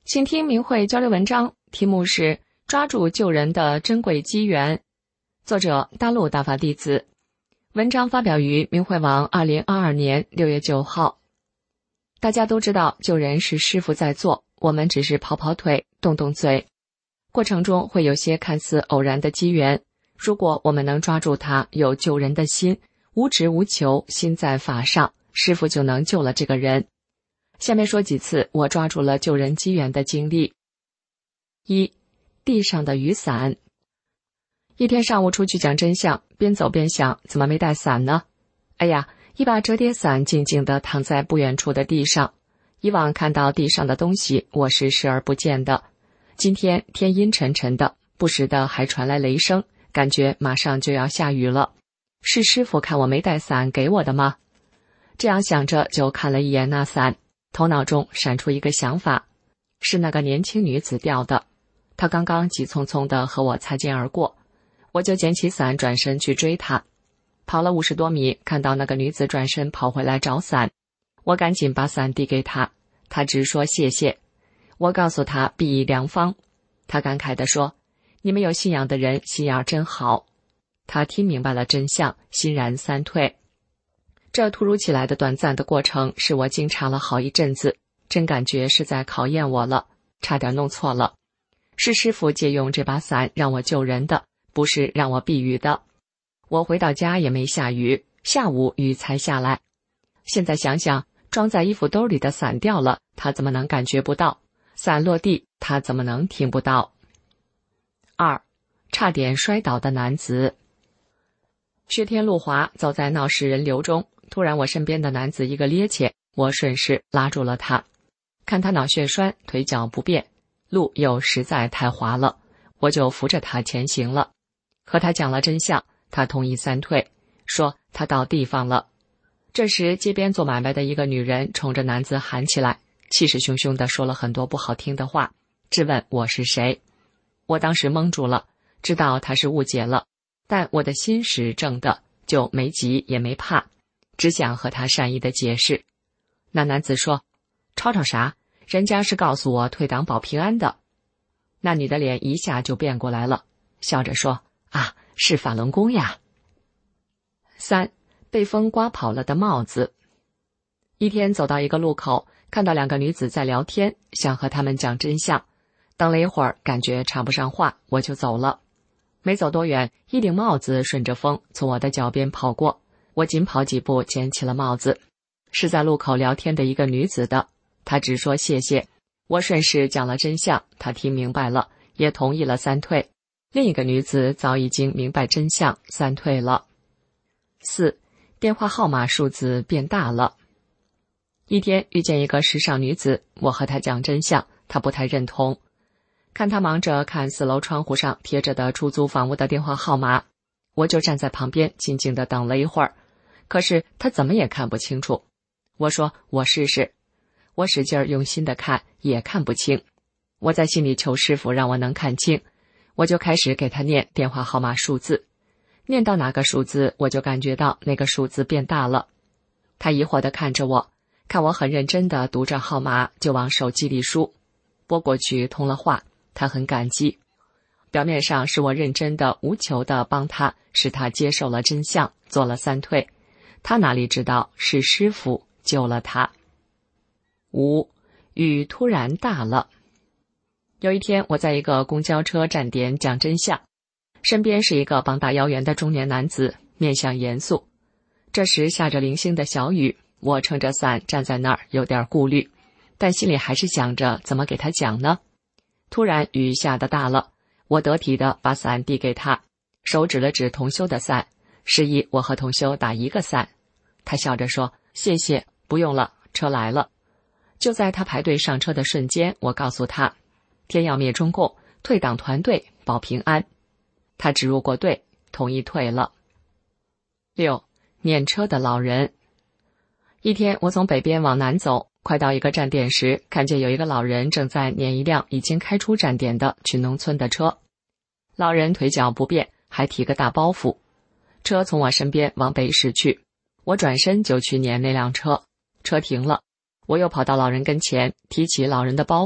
请听明慧交流文章，题目是抓住救人的珍贵机缘，作者大陆大法弟子。文章发表于明慧网二零二二年六月九号。大家都知道救人是师父在做，我们只是跑跑腿动动嘴，过程中会有些看似偶然的机缘，如果我们能抓住它，有救人的心，无执无求，心在法上，师父就能救了这个人。下面说几次我抓住了救人机缘的经历。一、地上的雨伞。一天上午出去讲真相，边走边想，怎么没带伞呢？哎呀，一把折叠伞静静地躺在不远处的地上。以往看到地上的东西，我是视而不见的。今天天阴沉沉的，不时的还传来雷声，感觉马上就要下雨了。是师父看我没带伞给我的吗？这样想着就看了一眼那伞，头脑中闪出一个想法，是那个年轻女子掉的。她刚刚急匆匆地和我擦肩而过，我就捡起伞转身去追她。跑了五十多米，看到那个女子转身跑回来找伞，我赶紧把伞递给她，她直说谢谢。我告诉她必以良方，她感慨地说，你们有信仰的人心眼真好。她听明白了真相，欣然三退。这突如其来的短暂的过程使我惊诧了好一阵子，真感觉是在考验我了，差点弄错了。是师父借用这把伞让我救人的，不是让我避雨的。我回到家也没下雨，下午雨才下来。现在想想，装在衣服兜里的伞掉了，他怎么能感觉不到？伞落地，他怎么能听不到？二、差点摔倒的男子。雪天路滑，走在闹市人流中，突然我身边的男子一个趔趄，我顺势拉住了他。看他脑血栓，腿脚不便，路又实在太滑了，我就扶着他前行了。和他讲了真相，他同意三退，说他到地方了。这时街边做买卖的一个女人冲着男子喊起来，气势汹汹地说了很多不好听的话，质问我是谁。我当时懵住了，知道他是误解了，但我的心是正的，就没急也没怕，只想和他善意的解释。那男子说，吵吵啥，人家是告诉我退档保平安的。那女的脸一下就变过来了，笑着说，啊，是法轮功呀。三、被风刮跑了的帽子。一天走到一个路口，看到两个女子在聊天，想和她们讲真相。等了一会儿，感觉插不上话，我就走了。没走多远，一顶帽子顺着风从我的脚边跑过，我紧跑几步捡起了帽子，是在路口聊天的一个女子的，她只说谢谢。我顺势讲了真相，她听明白了，也同意了三退。另一个女子早已经明白真相，三退了。四、电话号码数字变大了。一天遇见一个时尚女子，我和她讲真相，她不太认同。看她忙着看四楼窗户上贴着的出租房屋的电话号码，我就站在旁边静静地等了一会儿，可是她怎么也看不清楚。我说我试试，我使劲用心地看，也看不清。我在心里求师父让我能看清，我就开始给她念电话号码数字，念到哪个数字，我就感觉到那个数字变大了。她疑惑地看着我，看我很认真地读着号码，就往手机里输，拨过去通了话。她很感激，表面上是我认真的无求的帮她，使她接受了真相，做了三退。她哪里知道是师父救了她。五、雨突然大了。有一天我在一个公交车站点讲真相，身边是一个膀大腰圆的中年男子，面相严肃。这时下着零星的小雨，我撑着伞站在那儿，有点顾虑，但心里还是想着怎么给他讲呢。突然雨下得大了，我得体地把伞递给他，手指了指同修的伞，示意我和同修打一个伞。他笑着说，谢谢，不用了，车来了。就在他排队上车的瞬间，我告诉他，天要灭中共，退党团队保平安。他只入过队，同意退了。六、撵车的老人。一天我从北边往南走，快到一个站点时，看见有一个老人正在撵一辆已经开出站点的去农村的车。老人腿脚不便，还提个大包袱。车从我身边往北驶去，我转身就去撵那辆车。车停了，我又跑到老人跟前，提起老人的包袱，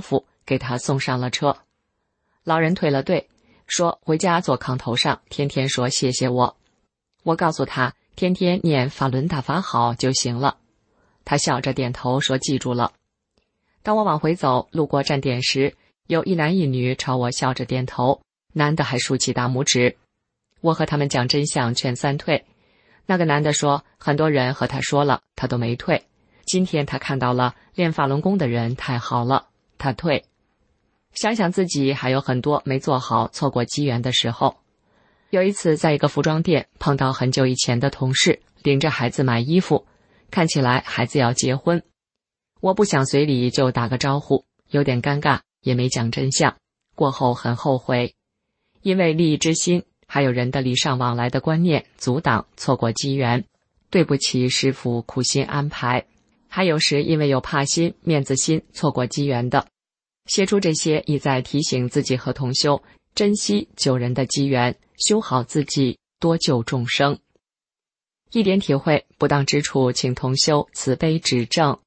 给他送上了车。老人退了队，说回家坐炕头上，天天说谢谢我。我告诉他，天天念法轮大法好就行了。他笑着点头说记住了。当我往回走，路过站点时，有一男一女朝我笑着点头，男的还竖起大拇指。我和他们讲真相，劝三退。那个男的说，很多人和他说了，他都没退。今天他看到了练法轮功的人太好了，他退。想想自己还有很多没做好，错过机缘的时候。有一次在一个服装店碰到很久以前的同事，领着孩子买衣服，看起来孩子要结婚。我不想随礼就打个招呼，有点尴尬，也没讲真相。过后很后悔，因为利益之心，还有人的礼尚往来的观念阻挡，错过机缘。对不起师父苦心安排。还有时因为有怕心、面子心错过机缘的。写出这些意在提醒自己和同修珍惜救人的机缘，修好自己，多救众生。一点体会，不当之处请同修慈悲指正。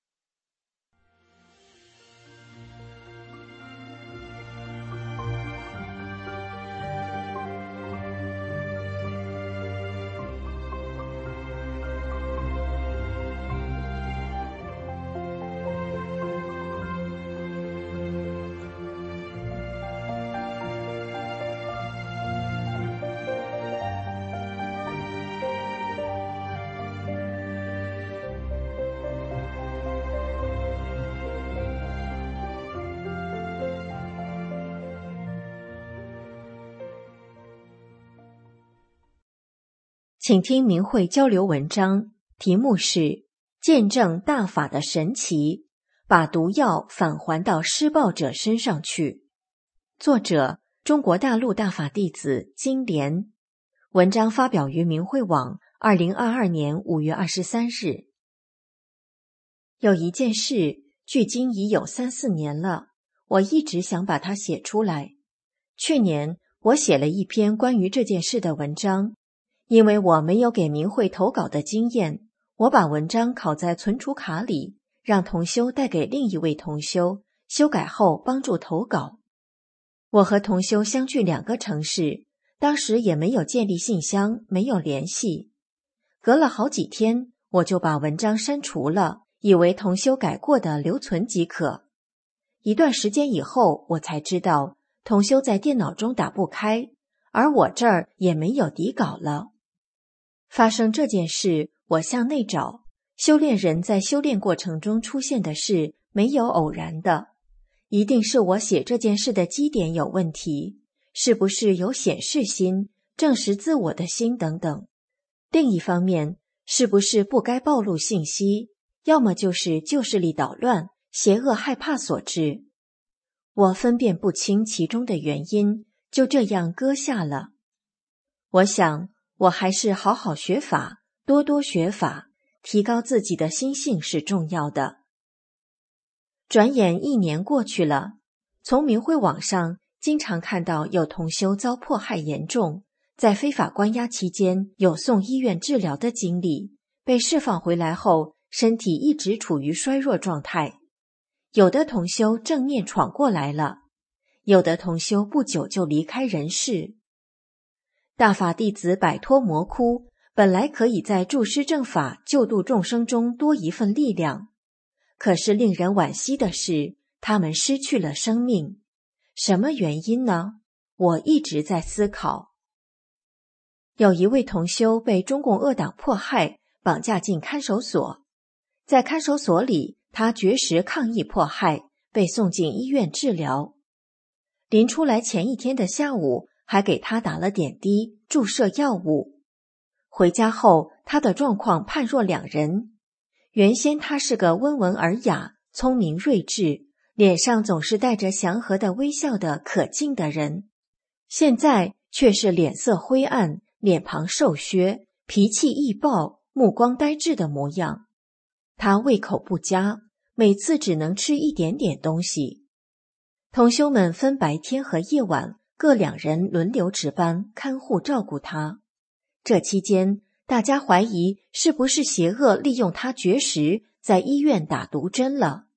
请听明慧交流文章，题目是见证大法的神奇，把毒药返还到施暴者身上去。作者中国大陆大法弟子金莲。文章发表于明慧网二零二二年五月二十三日。有一件事距今已有三四年了，我一直想把它写出来。去年我写了一篇关于这件事的文章，因为我没有给明慧投稿的经验，我把文章拷在存储卡里，让同修带给另一位同修，修改后帮助投稿。我和同修相距两个城市，当时也没有建立信箱，没有联系。隔了好几天，我就把文章删除了，以为同修改过的留存即可。一段时间以后，我才知道同修在电脑中打不开，而我这儿也没有底稿了。发生这件事，我向内找，修炼人在修炼过程中出现的事没有偶然的，一定是我写这件事的基点有问题，是不是有显示心、证实自我的心等等。另一方面，是不是不该暴露信息，要么就是旧势力捣乱、邪恶害怕所致。我分辨不清其中的原因，就这样搁下了。我想我还是好好学法，多多学法，提高自己的心性是重要的。转眼一年过去了，从明慧网上经常看到有同修遭迫害严重，在非法关押期间有送医院治疗的经历，被释放回来后身体一直处于衰弱状态。有的同修正面闯过来了，有的同修不久就离开人世。大法弟子摆脱魔窟，本来可以在助施正法救度众生中多一份力量，可是令人惋惜的是，他们失去了生命。什么原因呢？我一直在思考。有一位同修被中共恶党迫害，绑架进看守所。在看守所里，他绝食抗议迫害，被送进医院治疗。临出来前一天的下午，还给他打了点滴，注射药物。回家后，他的状况判若两人。原先他是个温文尔雅、聪明睿智，脸上总是带着祥和的微笑的可敬的人，现在却是脸色灰暗、脸庞瘦削、脾气易暴、目光呆滞的模样。他胃口不佳，每次只能吃一点点东西。同修们分白天和夜晚各两人轮流值班，看护照顾他。这期间，大家怀疑是不是邪恶利用他绝食，在医院打毒针了。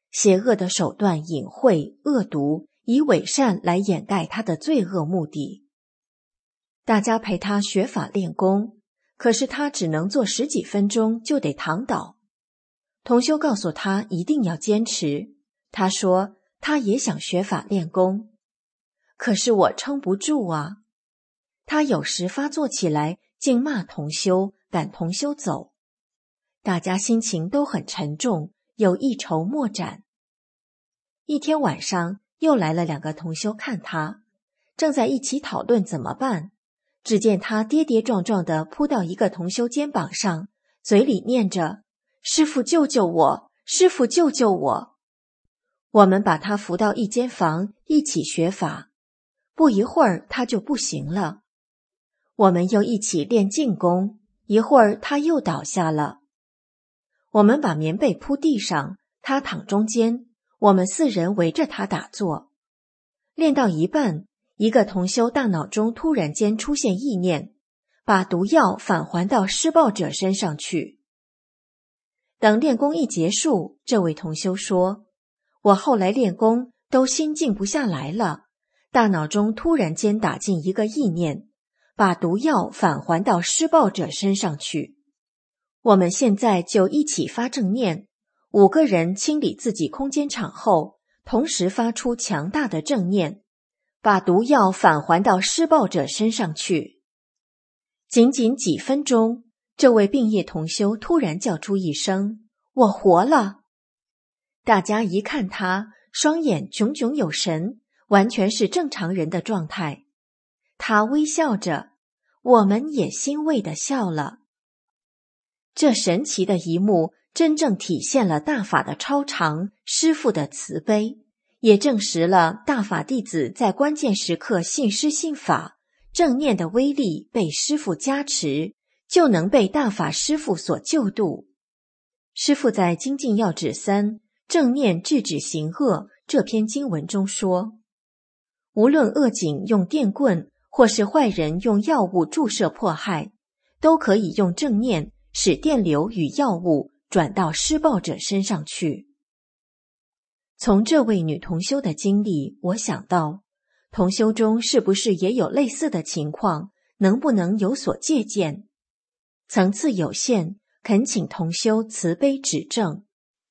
邪恶的手段隐晦恶毒，以伪善来掩盖他的罪恶目的。大家陪他学法练功，可是他只能做十几分钟就得躺倒。同修告诉他一定要坚持，他说他也想学法练功，可是我撑不住啊。他有时发作起来，竟骂同修，赶同修走。大家心情都很沉重，有一筹莫展。一天晚上，又来了两个同修看他，正在一起讨论怎么办。只见他跌跌撞撞地扑到一个同修肩膀上，嘴里念着：“师父救救我，师父救救我。”我们把他扶到一间房，一起学法。不一会儿，他就不行了。我们又一起练静功，一会儿他又倒下了。我们把棉被铺地上，他躺中间，我们四人围着他打坐。练到一半，一个同修大脑中突然间出现意念，把毒药返还到施暴者身上去。等练功一结束，这位同修说：“我后来练功都心静不下来了，大脑中突然间打进一个意念，把毒药返还到施暴者身上去。我们现在就一起发正念，五个人清理自己空间场后，同时发出强大的正念，把毒药返还到施暴者身上去。”仅仅几分钟，这位病业同修突然叫出一声：“我活了！”大家一看他，双眼炯炯有神，完全是正常人的状态。他微笑着，我们也欣慰地笑了。这神奇的一幕真正体现了大法的超常，师父的慈悲，也证实了大法弟子在关键时刻信师信法，正念的威力被师父加持，就能被大法师父所救度。师父在《精进要旨三正念制止行恶》这篇经文中说，无论恶警用电棍，或是坏人用药物注射迫害，都可以用正念使电流与药物转到施暴者身上去。从这位女同修的经历，我想到，同修中是不是也有类似的情况，能不能有所借鉴？层次有限，恳请同修慈悲指正。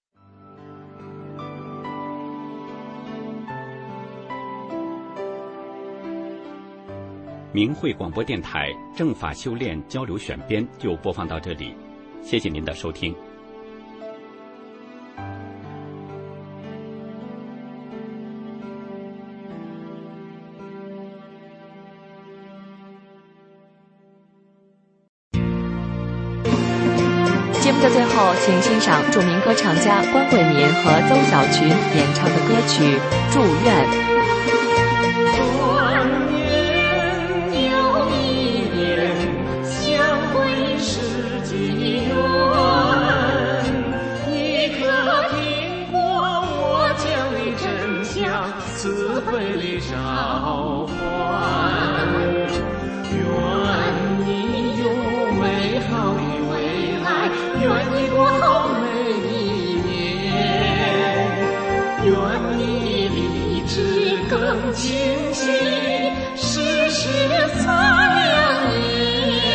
明慧广播电台正法修炼交流选编就播放到这里，谢谢您的收听。 节目的最后，请欣赏著名歌唱家关慧敏和邹小群演唱的歌曲《祝愿》。 慈悲的召唤，愿你有美好的未来，愿你过好每一年，愿你立志更清晰，时时擦亮眼。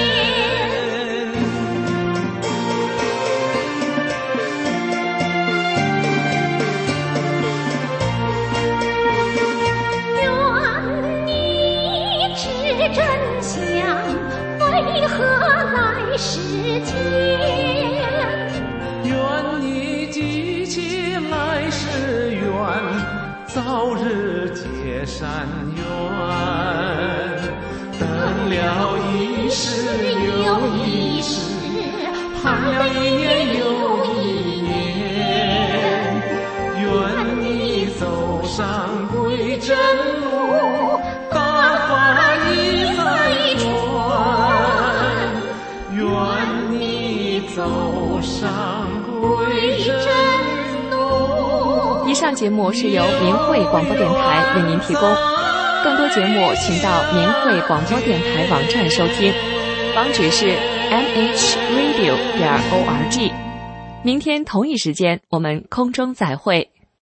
真相为何来世间？愿你记起来世缘，早日结善缘。等了一世又一世，盼了一年又一年。愿你走上归真路，大法已在传，愿你走上归真路。 以上节目是由明慧广播电台为您提供，更多节目请到明慧广播电台网站收听，网址是 m h radio 点 org。明天同一时间，我们空中再会。